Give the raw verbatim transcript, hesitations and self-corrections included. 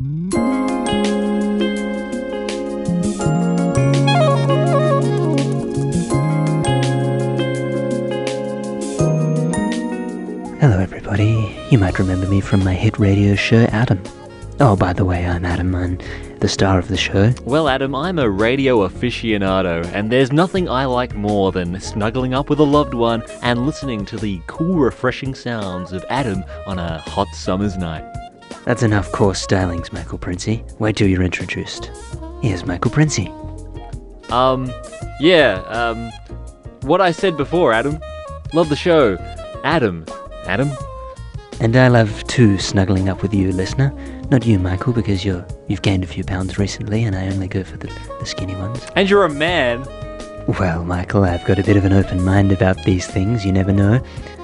Hello everybody, you might remember me from my hit radio show Adam. Oh, by the way, I'm Adam, I'm the star of the show. Well, Adam, I'm a radio aficionado, and there's nothing I like more than snuggling up with a loved one and listening to the cool, refreshing sounds of Adam on a hot summer's night. That's enough coarse stylings, Michael Princey. Wait till you're introduced. Here's Michael Princey. Um, yeah, um, what I said before, Adam. Love the show. Adam. Adam? And I love too snuggling up with you, listener. Not you, Michael, because you're, you've gained a few pounds recently and I only go for the, the skinny ones. And you're a man. Well, Michael, I've got a bit of an open mind about these things, you never know.